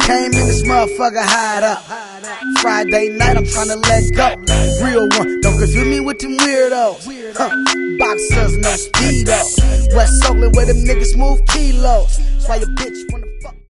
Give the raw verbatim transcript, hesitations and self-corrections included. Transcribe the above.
came in this motherfucker hide up. Friday night, I'm tryna let go. Real one, don't confuse me with them weirdos. Huh. Boxers, no speedo. West Oakland where them niggas move kilos. That's why your bitch